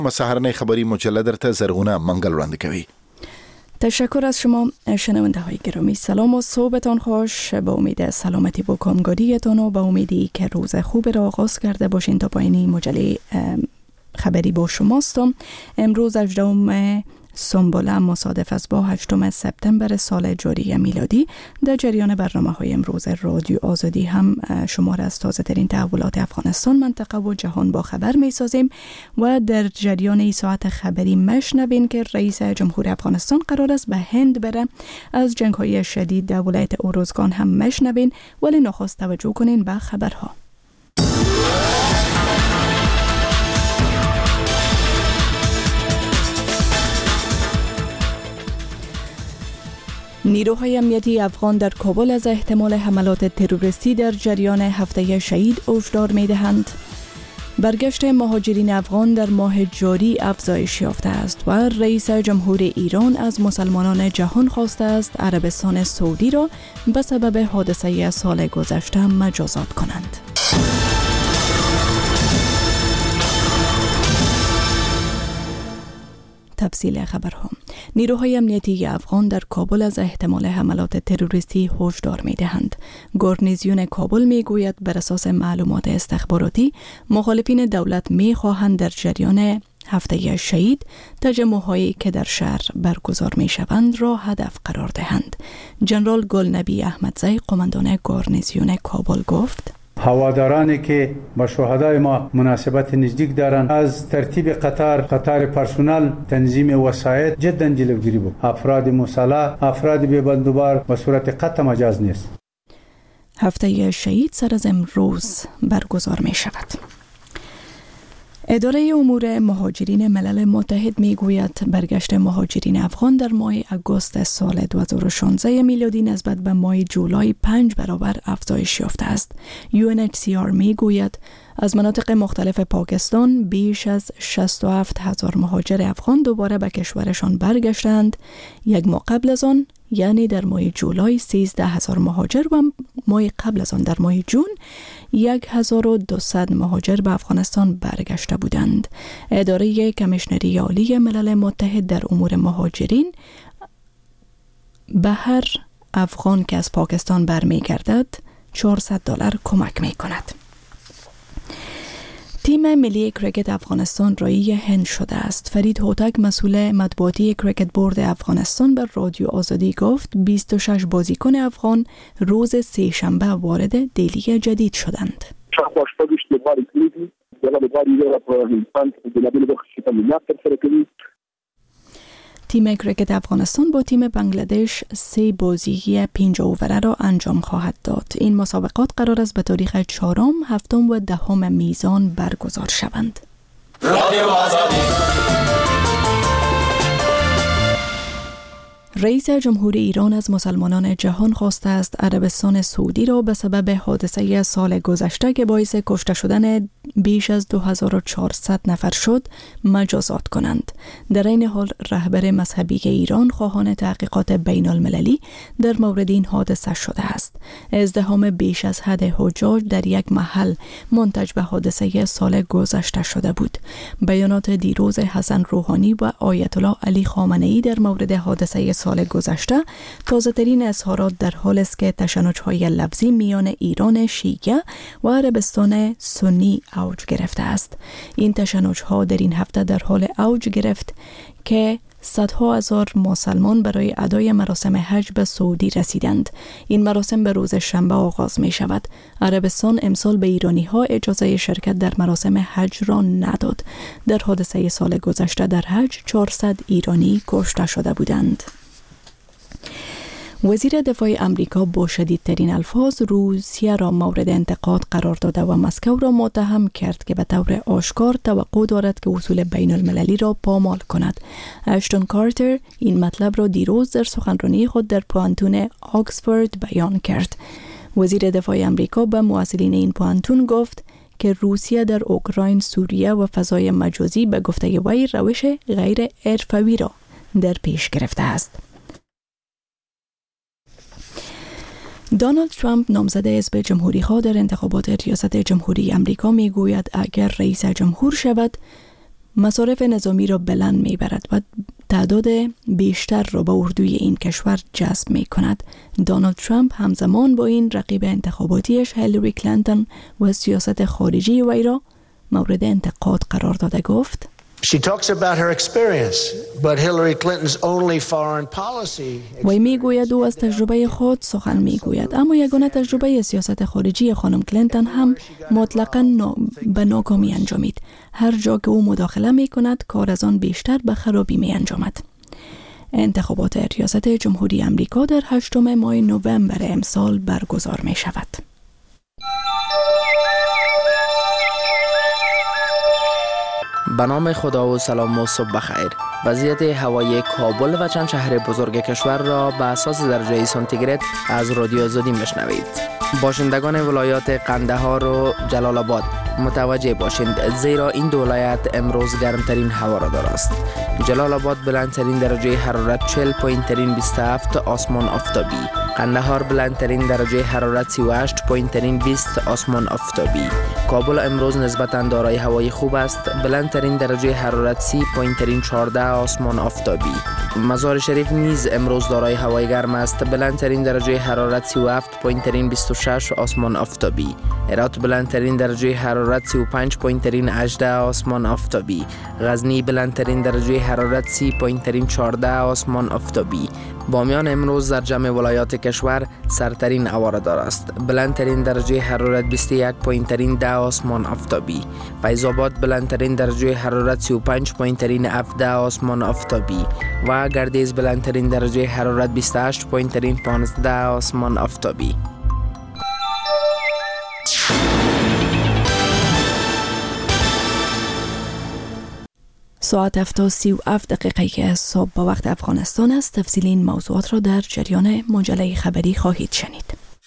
سهرنه خبری مجله در زرغونه منگل وړاندې کوي. تشکر از شما شنونده های گرامی. سلام و صبحتان خوش. به امید سلامتی و کامگاریتان و به امیدی که روز خوب را آغاز کرده باشین تا پایین مجله خبری با شماستم. امروز 18 سنبله مصادف است با 8 سپتامبر سال جاری میلادی. در جریان برنامه های امروز رادیو آزادی هم شما را از تازه ترین تحولات افغانستان، منطقه و جهان با خبر می سازیم و در جریان این ساعت خبری مشنوین که رئیس جمهور افغانستان قرار است به هند بره. از جنگ های شدید در ولایت اوروزگان هم مشنوین، ولی نخست توجه کنین به خبرها. نیروهای امنیتی افغان در کابل از احتمال حملات تروریستی در جریان هفته شهید هشدار می‌دهند. برگشت مهاجرین افغان در ماه جاری افزایش یافته است و رئیس جمهور ایران از مسلمانان جهان خواسته است عربستان سعودی را به سبب حادثه سال گذشته مجازات کنند. تفصیل خبرها. نیروهای امنیتی افغان در کابل از احتمال حملات تروریستی هشدار می‌دهند. گارنیزیون کابل می‌گوید بر اساس معلومات استخباراتی مخالفین دولت می‌خواهند در جریان هفته شهید تجمع‌هایی که در شهر برگزار می‌شوند را هدف قرار دهند. جنرال گلنبی احمدزی قماندان گارنیزیون کابل گفت: هوادارانی که با شهدای ما مناسبت نزدیک دارند از ترتیب قطار پرسونل، تنظیم وسایل جدا جلوگیری بود. افراد مسلح، افراد بی بندوبار به صورت قطع مجاز نیست. هفته شهید سر از امروز برگزار می شود. اداره امور مهاجرین ملل متحد میگوید برگشت مهاجرین افغان در ماه اگست سال 2016 میلادی نسبت به ماه جولای 5 برابر افزایش یافته است. UNHCR میگوید از مناطق مختلف پاکستان بیش از 67,000 مهاجر افغان دوباره به کشورشان برگشتند. یک ماه قبل از آن، یعنی در ماه جولای 13,000 مهاجر و ماه قبل از آن در ماه جون 1,200 مهاجر به افغانستان برگشته بودند. اداره کمیشنری عالی ملل متحد در امور مهاجرین به هر افغان که از پاکستان برمیگردد $400 کمک می کند. تیم ملی کرکت افغانستان رایی هند شده است. فرید هوتک مسئول مطبوعاتی کرکت بورد افغانستان بر رادیو آزادی گفت 26 بازیکن افغان روز سه‌شنبه وارد دهلی جدید شدند. تیم کرکت افغانستان با تیم بنگلادش 3 بازی 5 اووره را انجام خواهد داد. این مسابقات قرار است به تاریخ 4، 7 و 10 میزان برگزار شوند. رئیس جمهور ایران از مسلمانان جهان خواسته است عربستان سعودی را به سبب حادثه سال گذشته که باعث کشته شدن بیش از 2400 نفر شد مجازات کنند. در این حال رهبر مذهبی ایران خواهان تحقیقات بین المللی در مورد این حادثه شده است. ازدحام بیش از حد حجاج در یک محل منتج به حادثه سال گذشته شده بود. بیانات دیروز حسن روحانی و آیت الله علی خامنه‌ای در مورد حادثه سال گذشته تازه ترین اظهارات در حال است که تشنج‌های لفظی میان ایران شیعه و عربستان سنی اوج گرفته است. این تشنج‌ها در این هفته در حال اوج گرفت که صدها هزار مسلمان برای ادای مراسم حج به سعودی رسیدند. این مراسم به روز شنبه آغاز می شود. عربستان امسال به ایرانی ها اجازه شرکت در مراسم حج را نداد. در حادثه سال گذشته در حج 400 ایرانی کشته شده بودند. وزیر دفاع امریکا با شدیدترین الفاظ روسیه را مورد انتقاد قرار داده و مسکو را متهم کرد که به طور آشکار توقع دارد که اصول بین المللی را پامال کند. اشتون کارتر این مطلب را دیروز در سخنرانی خود در پوانتون آکسفورد بیان کرد. وزیر دفاع امریکا به مسئولین این پوانتون گفت که روسیه در اوکراین، سوریه و فضای مجازی به گفته وی روش غیر حرفه‌ای را در پیش گرفته است. دونالد ترامپ نامزد حزب جمهوری‌خواه در انتخابات ریاست جمهوری امریکا می‌گوید اگر رئیس جمهور شود مصارف نظامی را بلند میبرد و تعداد بیشتر را به اردوی این کشور جذب می کند. دونالد ترامپ همزمان با این رقیب انتخاباتیش هیلاری کلینتون و سیاست خارجی وی را مورد انتقاد قرار داده گفت: She talks about her experience, but Hillary Clinton's only foreign policy. وی میگوید او از تجربه خود سخن میگوید، اما یگانه تجربه سیاست خارجی خانم کلینتون هم مطلقاً به ناکامی انجامید. هر جا که او مداخله می کند کار از آن بیشتر به خرابی می انجامد. انتخابات ریاست جمهوری امریکا در 8 ماه نوامبر امسال برگزار می شود. به نام خدا و سلام و صبح بخیر. وضعیت هوایی کابل و چند شهر بزرگ کشور را به اساس درجه سانتیگراد از رادیو آزادی میشنوید. باشندگان ولایات قندهار و جلال آباد متوجه باشند، زیرا این دو ولایت امروز گرمترین هوا را دارست. جلال آباد بلندترین درجه حرارت 40 پایینترین 27 آسمان آفتابی. قندهار بلندترین درجه حرارت 38 پایینترین 20 آسمان آفتابی. کابل امروز نسبتاً دارای هوای خوب است، بلندترین درجه حرارت 30 پایینترین 14 آسمان آفتابی. مزار شریف نیز امروز دارای هوای گرم است، بلندترین درجه حرارت 37 پایینترین 26 آسمان آفتابی. هرات بلندترین درجه حرارت 35 پایینترین 18 آسمان آفتابی. غزنی بلندترین درجه حرارت 30 پایینترین 14 آسمان آفتابی. بامیان امروز در جمع ولایات کشور سرترین هوا را دارست، بلندترین درجه حرارت 21 پایینترین 10 آسمان آفتابی. فیض آباد بلندترین درجه حرارت 35 پایینترین 17 آسمان آفتابی و گردیز بلندترین درجه حرارت 28 پایینترین 15 آسمان آفتابی. ساعت 7:37 که صبح با وقت افغانستان است. تفصیل این موضوعات را در جریان مجله خبری خواهید شنید.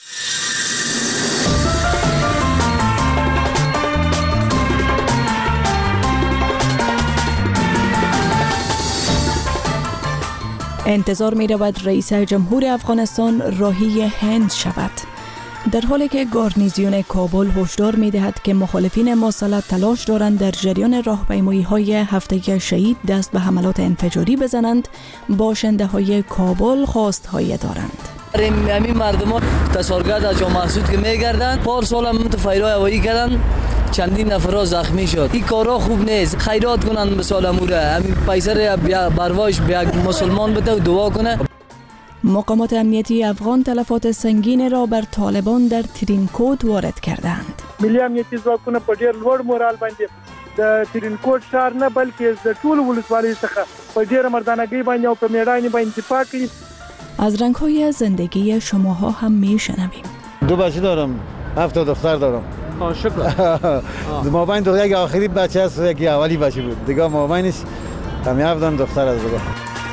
انتظار می رود رئیس جمهور افغانستان راهی هند شود. در حالی که گارنیزیون کابل هشدار می دهد که مخالفین مسلح تلاش دارند در جریان راهپیمایی‌های هفته شهید دست به حملات انفجاری بزنند، باشنده های کابل خواست‌های دارند. همین مردم تسارگرد از جا محسود که میگردن پارسال هم تو فیرای هوایی کردن، چندین نفر زخمی شد. این کارا خوب نیست. خیرات کنن به سالموره، همین پیسر برواش به یک مسلمان بده و دعا کنه. مقامات امنیتی افغان تلفات سنگین را بر طالبان در ترینکوت وارد کردند. ملي امنیتي ځواکونه په ډېر لوړ مورال باندې د ترینکوټ ښار نه بلکې د ټول ولسوالۍ څخه په ډېر مردانګۍ باندې او په میړانې باندې دفاع کوي. از رنگ‌های زندگی شماها هم میشنویم. 2 بچه دارم، 7 دختر دارم. شکر. مابین دو یک آخری بچه است و یکی اولی بچه بود. دیگه مابینش هم 7 دختر از دیگه.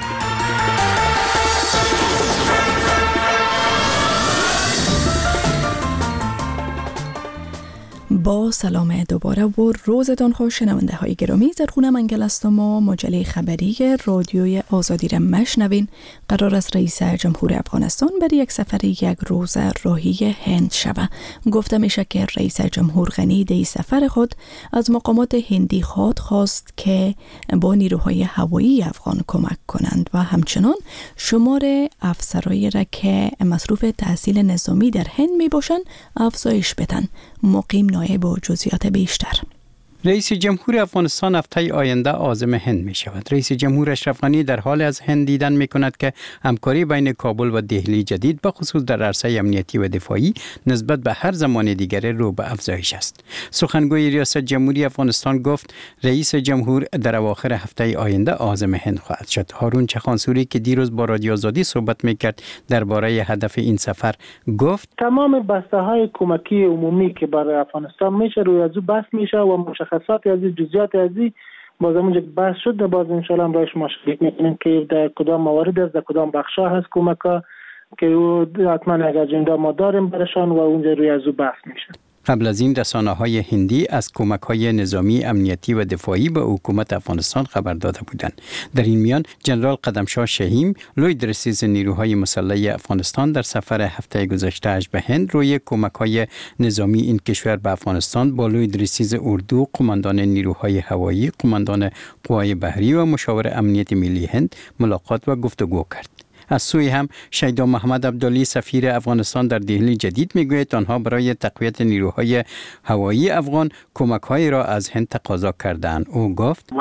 با سلام دوباره و روزتان خوش شنونده های گرامی. زرخونه منگل هستم و مجله خبری رادیوی آزادی را مشنوین. قرار است رئیس جمهور افغانستان برای یک سفر 1 روزه راهی هند شود. گفته میشه که رئیس جمهور غنی در سفر خود از مقامات هندی خواست که با نیروهای هوایی افغان کمک کنند و همچنان شمار افسرایی را که مصروف تحصیل نظامی در هند می باشند افزایش بدن. مقیم نایب و جزئیات بیشتر. رئیس جمهور افغانستان هفته آینده عازم هند می شود. رئیس جمهور اشرف غنی در حال از هند دیدن می کند که همکاری بین کابل و دهلی جدید به خصوص در عرصه امنیتی و دفاعی نسبت به هر زمان دیگر رو به افزایش است. سخنگوی ریاست جمهوری افغانستان گفت رئیس جمهور در اواخر هفته آینده عازم هند خواهد شد. هارون چخانسوری که دیروز با رادیو آزادی صحبت میکرد درباره هدف این سفر گفت تمام بسته‌های کمکی عمومی که برای افغانستان میشه روی از بحث میشه و مشخصات از جزئیات از باز اونجا بحث شد. باز ان شاء الله هم روش مشارکت میکنیم که در کدام موارد است، در کدام بخشا هست کمک‌ها که حتما اگر اجندا ما داریم برشان و اونجا روی از بحث میشه. قبل از این رسانه‌های هندی از کمک‌های نظامی، امنیتی و دفاعی به حکومت افغانستان خبر داده بودند. در این میان جنرال قدمشاه شهیم، لوی درسیز نیروهای مسلح افغانستان در سفر هفته گذشته به هند روی کمک‌های نظامی این کشور به افغانستان با لوی درسیز اردو، قماندان نیروهای هوایی، قماندان قوای بحری و مشاور امنیت ملی هند ملاقات و گفتگو کرد. از سوی هم شیدا محمد عبدالی سفیر افغانستان در دهلی جدید میگوید آنها برای تقویت نیروهای هوایی افغان کمک‌هایی را از هند تقاضا کردند. او گفت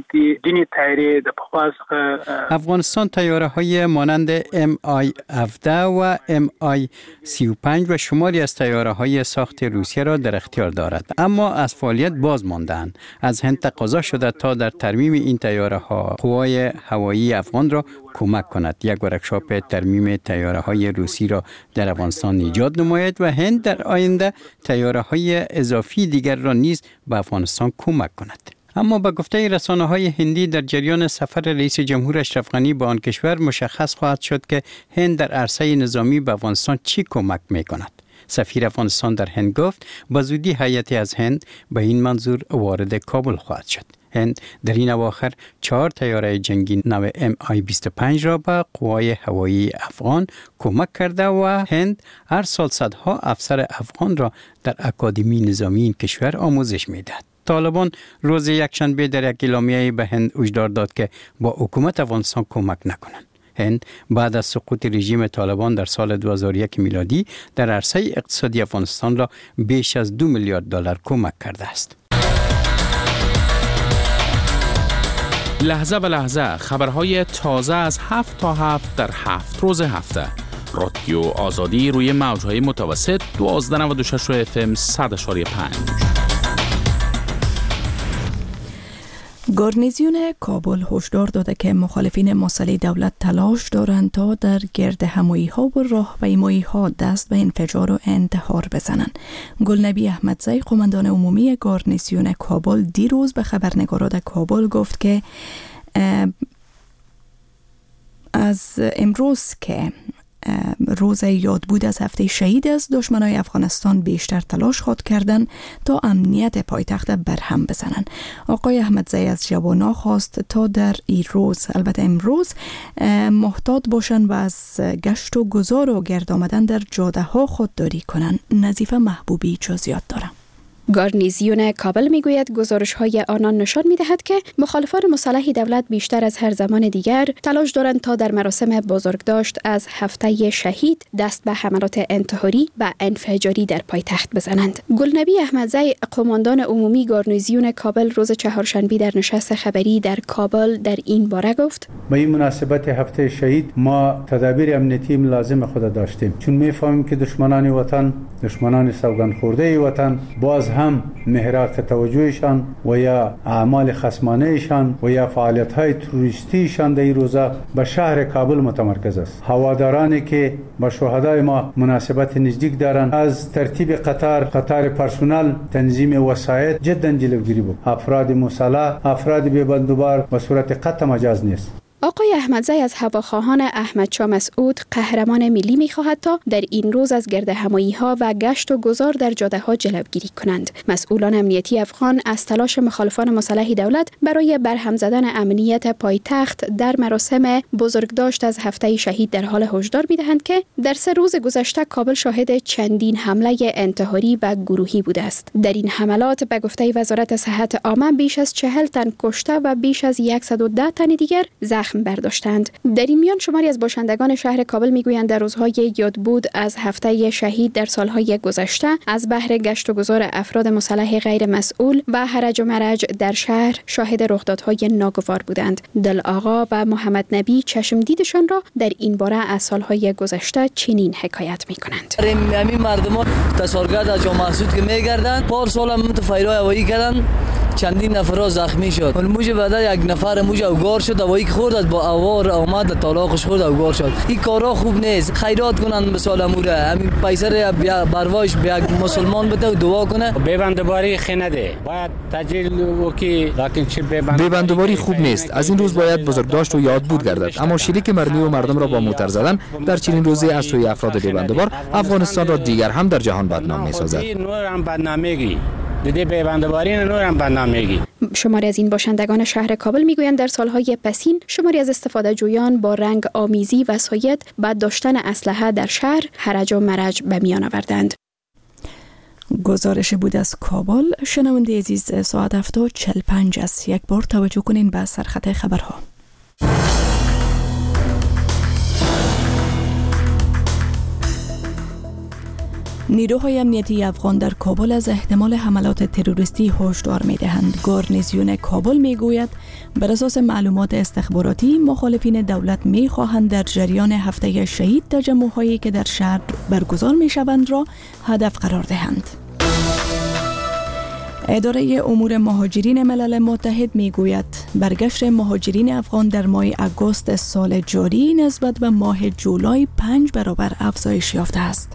افغانستان تیاره‌های مانند Mi-17 و Mi-35 و شماری از تیاره‌های ساخت روسیه را در اختیار دارد، اما از فعالیت باز ماندند. از هند تقاضا شده تا در ترمیم این تیاره‌ها قوای هوایی افغان را کمک کند. یک ورکشاپ ترمیم تیاره‌های روسی را در افغانستان ایجاد نماید و هند در آینده تیاره‌های اضافی دیگر را نیز به افغانستان کمک کند. اما به گفته رسانه‌های هندی در جریان سفر رئیس جمهور اشرف غنی به آن کشور مشخص خواهد شد که هند در عرصه نظامی به افغانستان چی کمک می‌کند. سفیر افغانستان در هند گفت به زودی هیئتی از هند به این منظور وارد کابل خواهد شد. هند در این اواخر 4 تیاره جنگی نو Mi-25 را به قوای هوایی افغان کمک کرده و هند هر سال صدها افسر افغان را در اکادمی نظامی این کشور آموزش می‌دهد. طالبان روز یکشنبه در یک اعلامیه به هند هشدار داد که با حکومت افغانستان کمک نکنند. هند بعد از سقوط رژیم طالبان در سال 2001 میلادی در عرصه اقتصادی افغانستان را بیش از 2 میلیارد دلار کمک کرده است. لحظه به لحظه خبرهای تازه از 7 تا 7 در 7 روز هفته. رادیو آزادی روی موجهای متوسط 1296 FM 100.5. گارنیزیون کابل هشدار داده که مخالفین مسلح دولت تلاش دارند تا در گرد همایی‌ها و راهپیمایی‌ها دست به انفجار و انتحار بزنند. گلنبی احمدزی قماندان عمومی گارنیزیون کابل دیروز به خبرنگاران کابل گفت که از امروز که روز یاد بود از هفته شهید است، دشمنای افغانستان بیشتر تلاش خود کردن تا امنیت پایتخت برهم بزنند. آقای احمدزی از جوانان خواست تا در این روز، البته امروز، محتاط باشند و از گشت و گذار و گرد آمدن در جاده ها خودداری کنند. نظیفه محبوبی جزئیات دارم. گارنیزیون کابل میگوید گزارش‌های آنان نشان می‌دهد که مخالفان مسلح دولت بیشتر از هر زمان دیگر تلاش دارند تا در مراسم بزرگداشت از هفته شهید دست به حملات انتحاری و انفجاری در پایتخت بزنند. گلنبی احمدزی قماندان عمومی گارنیزیون کابل روز چهارشنبه در نشست خبری در کابل در این باره گفت: به این مناسبت هفته شهید ما تدابیر امنیتی لازم خود داشتیم، چون می‌فهمیم که دشمنان وطن، دشمنان سوگند خورده وطن باز هم محراق توجهشان و یا اعمال خصمانهشان و یا فعالیت‌های تروریستیشان در این روزا به شهر کابل متمرکز است. هوادارانی که با شهدای ما مناسبت نزدیک دارند از ترتیب قطار پرسونل، تنظیم وسایط جدا جلوگیری بود. افراد مسلح، افراد بی‌بندوبار به صورت قطع مجاز نیست. آقای احمدزی از هواخواهان احمدشاه مسعود قهرمان ملی می‌خواهد تا در این روز از گرد همایی‌ها و گشت و گذار در جاده‌ها جلوگیری کنند. مسئولان امنیتی افغان از تلاش مخالفان مسلح دولت برای برهم زدن امنیت پایتخت در مراسم بزرگداشت از هفته شهید در حال هشدار می‌دهند که در 3 روز گذشته کابل شاهد چندین حمله انتحاری و گروهی بوده است. در این حملات به گفته وزارت صحت عامه بیش از 40 تن کشته و بیش از 110 تن دیگر زخم برداشتند. در این میان شماری از باشندگان شهر کابل میگویند در روزهای یاد بود از هفته شهید در سالهای گذشته از بهر گشت و گذار افراد مسلح غیر مسئول و هرج و مرج در شهر شاهد رخدادهای ناگوار بودند. دل آقا و محمد نبی چشم دیدشان را در این باره از سالهای گذشته چنین حکایت میکنند: همین مردم تسارگرد از جامعه محسود که میگردند، پار سال هم فایرای هوایی کردن، چندین نفر زخمی شد. موج بعد یک نفر موج اوگار شد، هوایی که خورد با اوار آمد طلاقش خورد اوگار شد. این کارا خوب نیست. خیرات کنن به سالموره، همین پیسر بروایش به یک مسلمان بده و دعا کنه. ببندباری خنده باید تجلیل وکی، لکن چه ببندباری خوب نیست. از این روز باید بزرگداشت و یاد بود گردد. اما شلیک مردمی و مردم را با موتر زدن در چنین روزی از سوی افراد ببندبار افغانستان را دیگر هم در جهان بدنام می‌سازد. شماری از این باشندگان شهر کابل میگویند در سالهای پسین شماری از استفاده جویان با رنگ آمیزی و سید بعد داشتن اسلحه در شهر حرج و مرج به میان آوردند. گزارش بود از کابل. شنونده عزیز، ساعت 7:45 است. یک بار توجه کنین به سرخط خبرها. نیروهای امنیتی افغان در کابل از احتمال حملات تروریستی هشدار می‌دهند. گارنیزیون کابل میگوید بر اساس معلومات استخباراتی مخالفین دولت می‌خواهند در جریان هفته شهید تجمع‌هایی که در شهر برگزار می‌شوند را هدف قرار دهند. اداره امور مهاجرین ملل متحد میگوید برگشت مهاجرین افغان در ماه آگوست سال جاری نسبت به ماه جولای 5 برابر افزایش یافته است.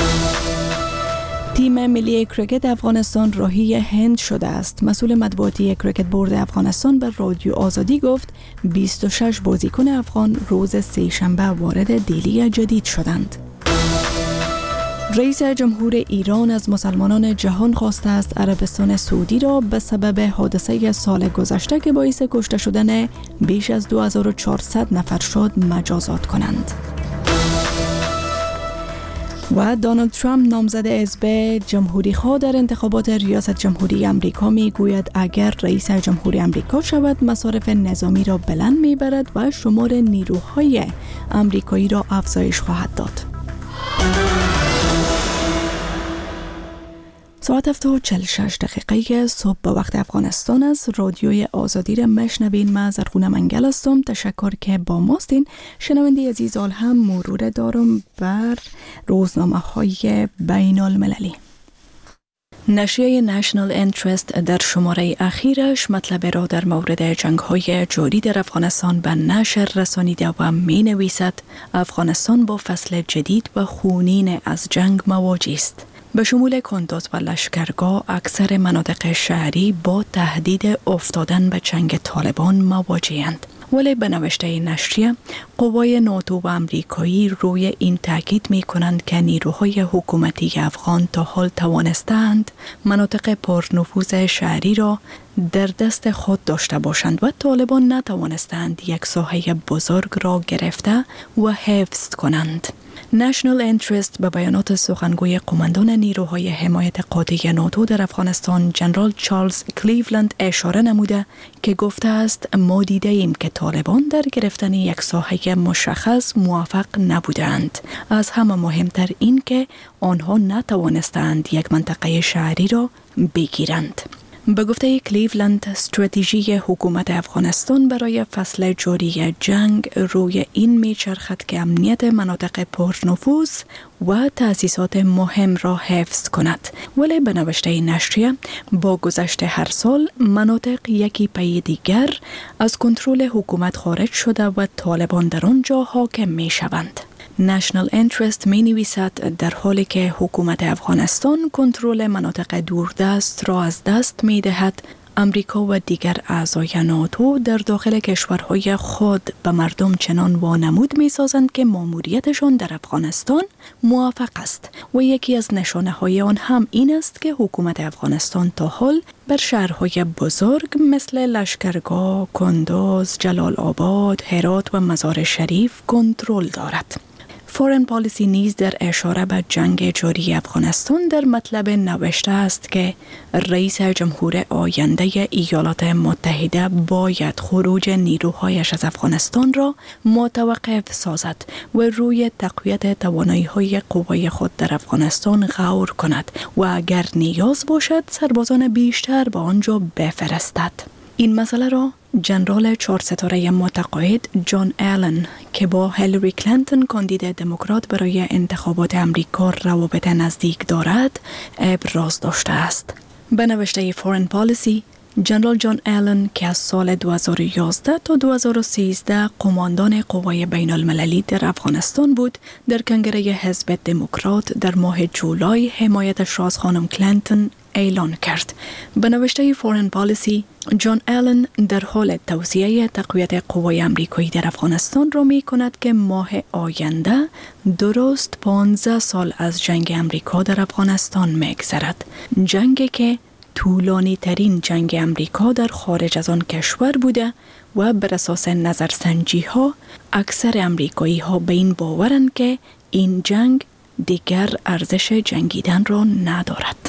تیم ملی کرکت افغانستان راهی هند شده است. مسئول مطبوعاتی کرکت بورد افغانستان به رادیو آزادی گفت 26 بازیکن افغان روز سه‌شنبه وارد دهلی جدید شدند. رئیس جمهور ایران از مسلمانان جهان خواسته است عربستان سعودی را به سبب حادثه سال گذشته که باعث کشته شدن بیش از 2400 نفر شد مجازات کنند. و دونالد ترامپ نامزد حزب جمهوری‌خواه در انتخابات ریاست جمهوری آمریکا میگوید اگر رئیس جمهور آمریکا شود مصارف نظامی را بلند میبرد و شمار نیروهای آمریکایی را افزایش خواهد داد. ساعت 7:46 صبح به وقت افغانستان است. رادیوی آزادی را مشنوین. من زرغونه منگل هستم. تشکر که با ماستین. شنونده عزیز، هم مرور دارم بر روزنامه‌های بین المللی. نشریه نشنال انترست در شماره اخیرش مطلب را در مورد جنگ‌های جاری در افغانستان به نشر رسانیده و می‌نویسد افغانستان با فصل جدید و خونین از جنگ مواجه است. به شمول کندوز و لشکرگاه اکثر مناطق شهری با تهدید افتادن به چنگ طالبان مواجه‌اند. ولی به نوشته نشریه قوای ناتو و امریکایی روی این تاکید می کنند که نیروهای حکومتی افغان تا حال توانستند مناطق پرنفوذ شهری را در دست خود داشته باشند و طالبان نتوانستند یک ساحه بزرگ را گرفته و حفظ کنند. نشنال انترست به بیانات سخنگوی قماندان نیروهای حمایت قاطع ناتو در افغانستان جنرال چارلز کلیولند اشاره نموده که گفته است ما دیده ایم که طالبان در گرفتن یک ساحه مشخص موفق نبودند. از همه مهمتر این که آنها نتوانستند یک منطقه شهری را بگیرند. به گفته کلیولند استراتژی حکومت افغانستان برای فصل جاری جنگ روی این میچرخد که امنیت مناطق پرنفوذ و تأسیسات مهم را حفظ کند. ولی به نوشته نشریه با گذشت هر سال مناطق یکی پی دیگر از کنترل حکومت خارج شده و طالبان در آنجا حاکم می شوند. نشنال انترست می نویسد در حالی که حکومت افغانستان کنترل مناطق دوردست را از دست می دهد، امریکا و دیگر اعضای ناتو در داخل کشورهای خود به مردم چنان وانمود می سازند که ماموریتشان در افغانستان موفق است و یکی از نشانه های آن هم این است که حکومت افغانستان تا حال بر شهرهای بزرگ مثل لشکرگاه، کندوز، جلال آباد، هرات و مزار شریف کنترل دارد. فورن پالیسی نیز در اشاره به جنگ جاری افغانستان در مطلب نوشته است که رئیس جمهور آینده ایالات متحده باید خروج نیروهایش از افغانستان را متوقف سازد و روی تقویت توانایی‌های قوای خود در افغانستان غور کند و اگر نیاز باشد سربازان بیشتر به آنجا بفرستد. این مسئله را جنرال 4 ستاره متقاعد جان آلن که با هیلاری کلینتون کاندید دموکرات برای انتخابات امریکا روابط نزدیک دارد ابراز داشته است. به نوشته فورن پالیسی جنرال جان آلن که از سال 2011 تا 2013 قماندان قوای بین المللی در افغانستان بود، در کنگره حزب دموکرات در ماه جولای حمایتش را از خانم کلینتون اعلان کرد. به نوشته فورن پالیسی، جان آلن در حال توسعه تقویت قوای آمریکایی در افغانستان را می کند که ماه آینده درست 15 سال از جنگ آمریکا در افغانستان می‌گذرد. جنگی که طولانی ترین جنگ آمریکا در خارج از آن کشور بوده و بر اساس نظرسنجی ها اکثر آمریکایی ها به این باورند که این جنگ دیگر ارزش جنگیدن را ندارد.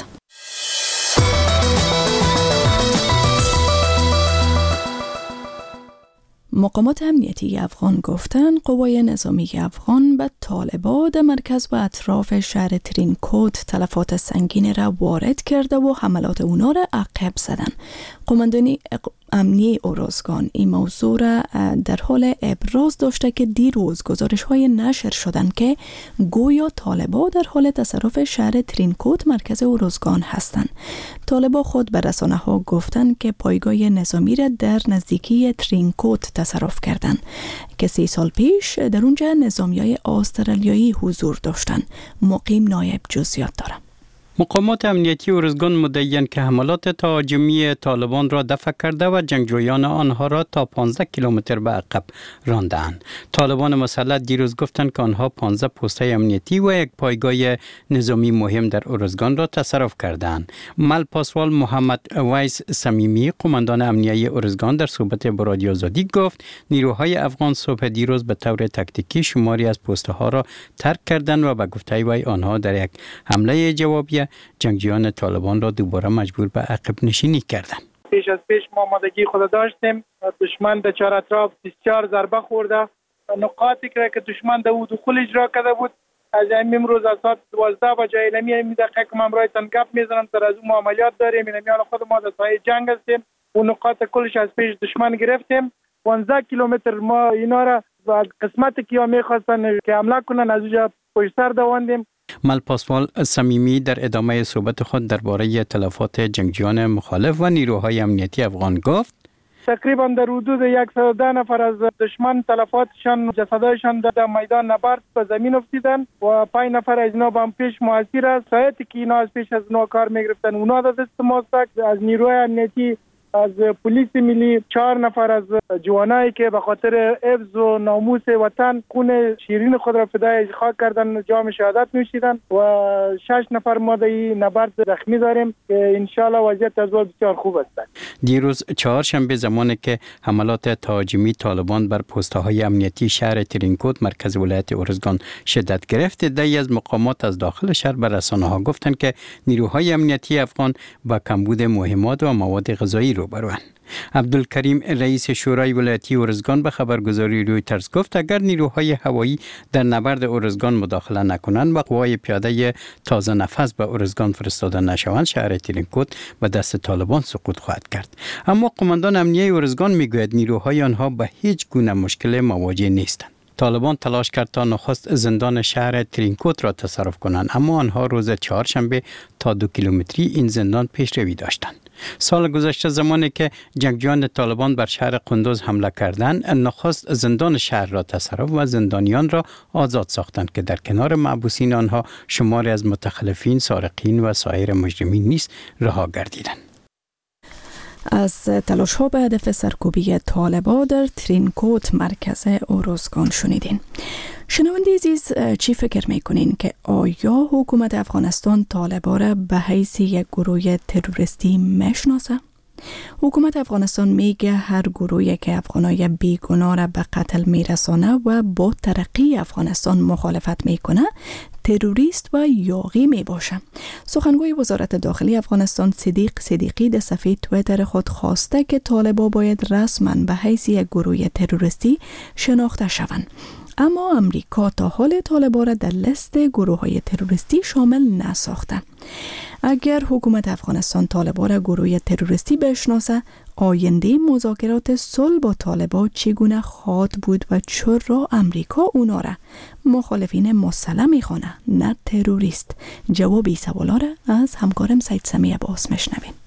مقامات امنیتی افغان گفتند قوای نظامی افغان به طالبان در مرکز و اطراف شهر ترینکوت تلفات سنگین را وارد کرده و حملات اونا را عقب زدن. قماندانی امنی اورزگان این موضوع را در حال ابراز داشته که دیروز گزارش‌های نشر شدند که گویا طالبان در حال تصرف شهر ترینکوت مرکز اورزگان هستند. طالبان خود به رسانه‌ها گفتند که پایگاه نظامی را در نزدیکی ترینکوت تصرف کردند که 30 سال پیش در اونجا نظامیای استرالیایی حضور داشتند. مقیم نایب جزئیات دارم. مقامات امنیتی اورزگان مدعی‌اند که حملات تهاجمی طالبان را دفع کرده و جنگجویان آنها را تا 15 کیلومتر به عقب رانده‌اند. طالبان مسلح دیروز گفتند که آنها 15 پست امنیتی و یک پایگاه نظامی مهم در اورزگان را تصرف کردند. ملپاسوال محمد ویس صمیمی قماندان امنیتی اورزگان در صحبت با رادیو آزادی گفت نیروهای افغان صبح دیروز به طور تاکتیکی شماری از پست‌ها را ترک کردند و به گفته وی آنها در یک حمله جوابی جنگجویان طالبان را دوباره مجبور به عقب نشینی کردند. پیش ما آمادگی خود داشتیم. دشمن در چهار اطراف بسیار ضربه خورده. نقاطی که دشمن در دخول اجرا کرده بود از امروز از ساعت 12 بجه اعلامیه دقیقه که من برایتان گپ میزنم در از اون عملیات داریم. اعلامیه خود ما در ساحه جنگ هستیم. اون نقاط کلش از پیش دشمن گرفتیم. 15 کیلومتر ما اینا را از قسمتی که میخواستن که حمله کنن از اونجا پشت سر دواندیم. ملپاسوال صمیمی در ادامه صحبت خود درباره تلفات جنگجویان مخالف و نیروهای امنیتی افغان گفت تقریبا در حدود 110 نفر از دشمن تلفاتشان جسدایشان در میدان نبرد به زمین افتیدن و 5 نفر از اینا به پیش مؤثر است. سایتی که اینا از پیش از اونا کار میگرفتن اونا در دست ماست. از نیروهای امنیتی از پلیس ملی 4 نفر از جوانایی که به خاطر حفظ و ناموس وطن خون شیرین خود را فدای خاک کردن جام شهادت نوشیدن و 6 نفر ما در این نبرد زخمی داریم که انشالله وضعیت از بسیار خوب است. دیروز چهارشنبه زمانی که حملات تهاجمی طالبان بر پست‌های امنیتی شهر ترینکوت مرکز ولایت اورزگان شدت گرفت، عده‌ای از مقامات از داخل شهر به رسانه‌ها گفتند که نیروهای امنیتی افغان با کمبود مهمات و مواد غذایی روبروند. عبدالکریم رئیس شورای ولایتی اورزگان به خبرگزاری رویترز گفت اگر نیروهای هوایی در نبرد اورزگان مداخله نکنند و قوای پیاده تازه نفس به اورزگان فرستاده نشوند شهر ترینکوت به دست طالبان سقوط خواهد کرد. اما قماندان امنیتی اورزگان میگوید نیروهای آنها به هیچ گونه مشکل مواجه نیستند. طالبان تلاش کرد تا نخست زندان شهر ترینکوت را تصرف کنند، اما آنها روز چهارشنبه تا 2 کیلومتری این زندان پیشروی داشتند. سال گذشته زمانی که جنگجویان طالبان بر شهر قندوز حمله کردند، نخست زندان شهر را تصرف و زندانیان را آزاد ساختند که در کنار محبوسین آنها شماری از متخلفین، سارقین و سایر مجرمین نیز رها گردیدند. از تلاش‌ها به هدف سرکوبی طالبان در ترینکوت مرکز اورزگان شنیدین. شنونده عزیز، چی فکر میکنین که آیا حکومت افغانستان طالبان را به حیث یک گروه تروریستی میشناسه؟ حکومت افغانستان میگه هر گروهی که افغانای بیگناه را به قتل میرسانه و با ترقی افغانستان مخالفت میکنه تروریست و یاغی می باشه. سخنگوی وزارت داخلی افغانستان صدیق صدیقی در صفحه توییتر خود خواسته که طالبان باید رسما به حیث یک گروه تروریستی شناخته شوند. اما امریکا تا حال طالبان را در لیست گروه‌های تروریستی شامل نساخته. اگر حکومت افغانستان طالبان را گروه تروریستی بشناسه، آینده مذاکرات صلح با طالبان چگونه خواهد بود و چرا امریکا اونا را مخالفین مسلح میخوانه نه تروریست؟ جواب این سوالا را از همکارم سید سمی عباس میشنویم.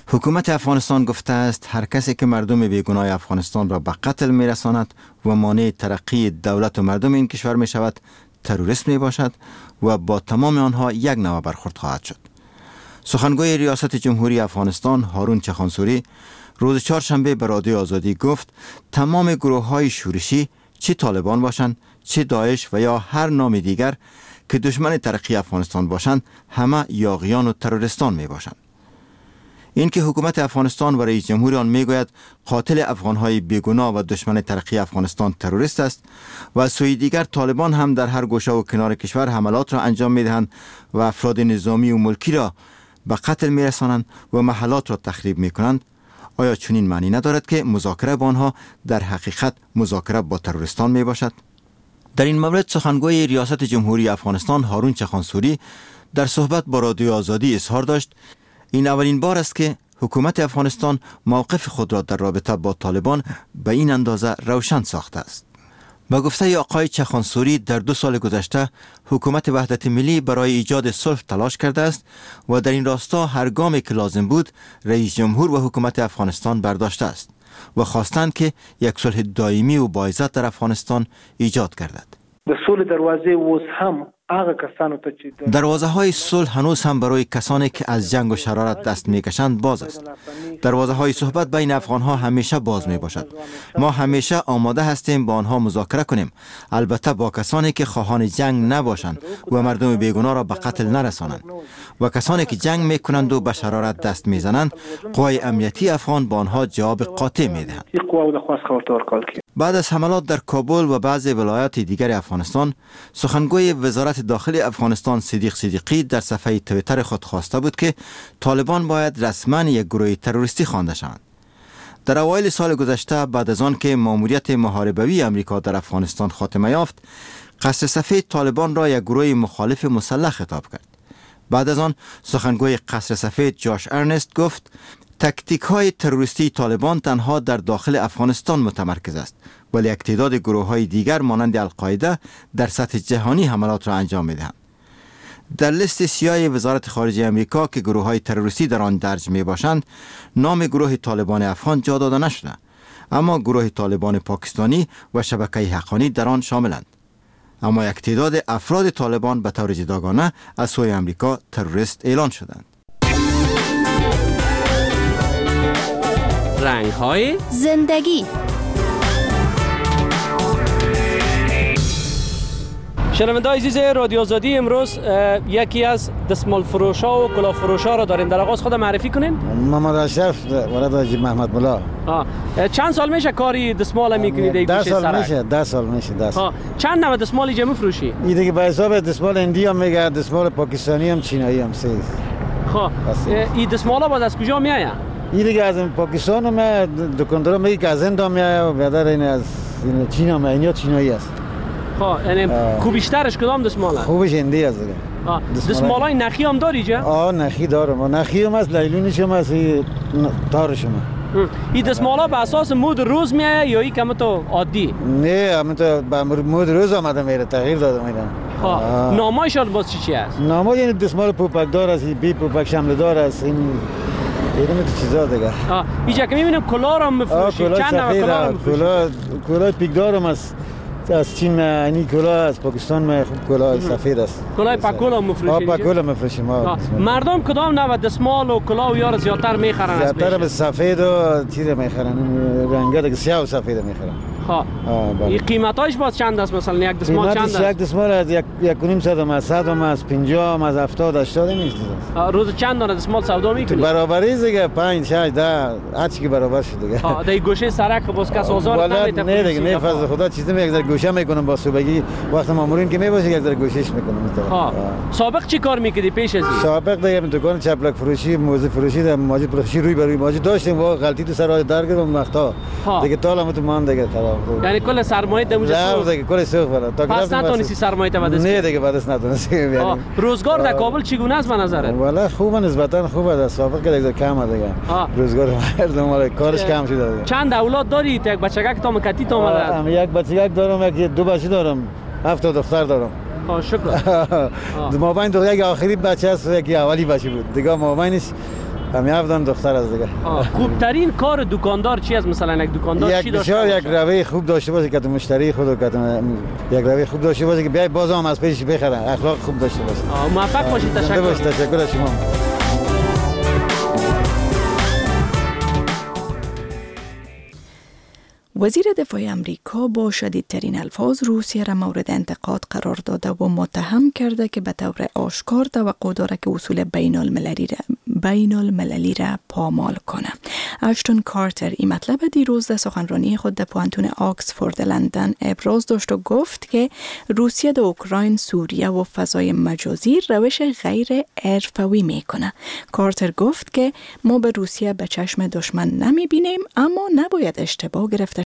حکومت افغانستان گفته است هر کسی که مردم بیگناه افغانستان را به قتل می‌رساند و مانع ترقی دولت و مردم این کشور می‌شود تروریست میباشد و با تمام آنها یک نوع برخورد خواهد شد. سخنگوی ریاست جمهوری افغانستان هارون چخانسوری روز چهارشنبه به رادیو آزادی گفت تمام گروه‌های شورشی چه طالبان باشند، چه داعش و یا هر نام دیگر که دشمن ترقی افغانستان باشند همه یاغیان و تروریستان میباشند. این که حکومت افغانستان و رئیس جمهور آن میگوید قاتل افغانهای بیگناه و دشمن ترقی افغانستان تروریست است و از سوی دیگر طالبان هم در هر گوشه و کنار کشور حملات را انجام میدهند و افراد نظامی و ملکی را به قتل میرسانند و محلات را تخریب میکنند، آیا چنین معنی ندارد که مذاکره با آنها در حقیقت مذاکره با تروریستان میباشد؟ در این مورد سخنگوی ریاست جمهوری افغانستان هارون چخانسوری در صحبت با رادیو آزادی اظهار داشت این اولین بار است که حکومت افغانستان موقف خود را در رابطه با طالبان به این اندازه روشن ساخته است. با گفته آقای چخانسوری در 2 سال گذشته حکومت وحدت ملی برای ایجاد صلح تلاش کرده است و در این راستا هر گامی که لازم بود رئیس جمهور و حکومت افغانستان برداشته است و خواستند که یک صلح دائمی و باعزت در افغانستان ایجاد گردد. دروازه های صلح هنوز هم برای کسانی که از جنگ و شرارت دست میکشند باز است. دروازه های صحبت بین افغان ها همیشه باز می باشد. ما همیشه آماده هستیم با آنها مذاکره کنیم، البته با کسانی که خواهان جنگ نباشند و مردم بیگناه را به قتل نرسانند و کسانی که جنگ میکنند و به شرارت دست میزنند قوای امنیتی افغان با آنها جواب قاطع میدهند. بعد از حملات در کابل و بعضی ولایات دیگر افغانستان، سخنگوی وزارت داخلی افغانستان صدیق صدیقی در صفحه توییتر خود خواسته بود که طالبان باید رسما یک گروه تروریستی خوانده شوند. در اوایل سال گذشته بعد از آن که ماموریت محاربوی امریکا در افغانستان خاتمه یافت، قصر سفید طالبان را یک گروه مخالف مسلح خطاب کرد. بعد از آن سخنگوی قصر سفید جاش ارنست گفت تکتیک های تروریستی طالبان تنها در داخل افغانستان متمرکز است، ولی یک تعداد گروه های دیگر مانند القاعده در سطح جهانی حملات را انجام میدهند. در لیست سیاه وزارت خارجه امریکا که گروه های تروریستی در آن درج می باشند، نام گروه طالبان افغان جا داده نشده، اما گروه طالبان پاکستانی و شبکه حقانی در آن شاملند. اما یک تعداد افراد طالبان به طور جداگانه از سوی امریکا تروریست اعلان شدند. رنگ‌های زندگی. شنونده‌های عزیز رادیو آزادی، امروز یکی از دستمال فروشا و کلاه فروشا را داریم. در آغاز خود معرفی کنین. محمد اشرف ولد حاجی محمد مولا. چند سال میشه کاری دستمال میکنید؟ 10 سال میشه. 10 سال میشه. چند نوع دستمال اینجا میفروشی؟ این دیگه به حساب دستمال هندی هم میگه، دستمال پاکستانی هم، چینایی هم سه. این دستمالا باز از کجا میآید؟ این دیگه از پاکستان میاد، دکاندارا میگه که از هند میاد و بعد این از چین هم میاد، چینایی است. یعنی خوبیشترش کدام دستماله؟ خوبش هندی است دیگه. دستمالای نخی هم داری جا؟ نخی دارم. نخی هم از لیلونیش هم از تارش هم. این دستمالا به اساس مود روز میاد یا این کم تو عادی؟ نه، من تو به مود روز آمده میره، تغییر داده میرم. نامایش باز چی است؟ نامای این دستمال پوپک دار است، بی پوپک شمله دار است، این چیزا دیگه. اینجا که میبینم کلاه رو میفروشی. چند نوع کلاه رو میفروشی؟ کلاه پیکدار هم از چین، اینی کلاه از پاکستان خوب کلاه سفید است. کلاه پاکولا میفروشی؟ پاکولا میفروشیم. مردم کدام نوع دستمال و کلاه و یار زیادتر میخرن؟ زیادتر به سفید و چیز میخرن، رنگا دیگه سیاه و سفید میخرن. این قیمتاش باز چند است؟ مثلا یک دستمال چند است؟ یک دستمال از 1.5 از 100 از 50 از 70 80 نیست. روز چند دانه دستمال سودا میکنی؟ برابری دیگه 5 6 10 هر چی که برابر شد دیگه. در گوشه سرک باز کس آزار نمیده. نه دیگه، نه فضل خدا چیزی یک ذره گوشه میکنم با صبحگی وقت مامورین که میباشه یک ذره گوشش میکنم. سابق چی کار میکردی پیش از این؟ سابق دیگه دکان چپلک فروشی، موزه فروشی، در ماجد فروشی روی بر روی ماجد داشتیم و غلطی تو سر در گرفتم وقتا دیگه تالم تو مان دیگه خراب. یعنی کل سرمایه دموجه دیگه کل سوق برات. پس نتونستی سرمایه تو بدست؟ نه دیگه بدست نتونستی. یعنی روزگار در کابل چگونه است به نظرت؟ والا خوبه، نسبتا خوبه. در سابق که دیگه کمه دیگه. روزگار مردم کارش کم شده. چند اولاد داری؟ یک بچگک تا مکتی تو اومد؟ یک بچگک دارم، یک 2 بچه دارم، 7 دختر دارم. شکر. مابین دو یک آخری بچه است، یکی اولی بچه بود. دیگه مابینش هم 17 دختر است دیگه. خوبترین کار دکاندار چی است؟ مثلا یک دکاندار چی داشته باشه؟ یک روی خوب داشته باشه که مشتری خود یک روی خوب داشته باشه که بیای باز هم از پیش بخرن، اخلاق خوب داشته باشه. موفق باشید. تشکر از شما. وزیر دفاع امریکا با شدیدترین الفاظ روسیه را مورد انتقاد قرار داده و متهم کرده که به طور آشکار توقع داره که اصول بین المللی را پامال کنه. اشتون کارتر این مطلب دیروز در سخنرانی خود در پوانتون آکسفورد لندن ابراز داشت و گفت که روسیه در اوکراین، سوریه و فضای مجازی روش غیر حرفه‌ای میکنه. کارتر گفت که ما به روسیه به چشم دشمن نمیبینیم، اما نباید اشتباه گرفته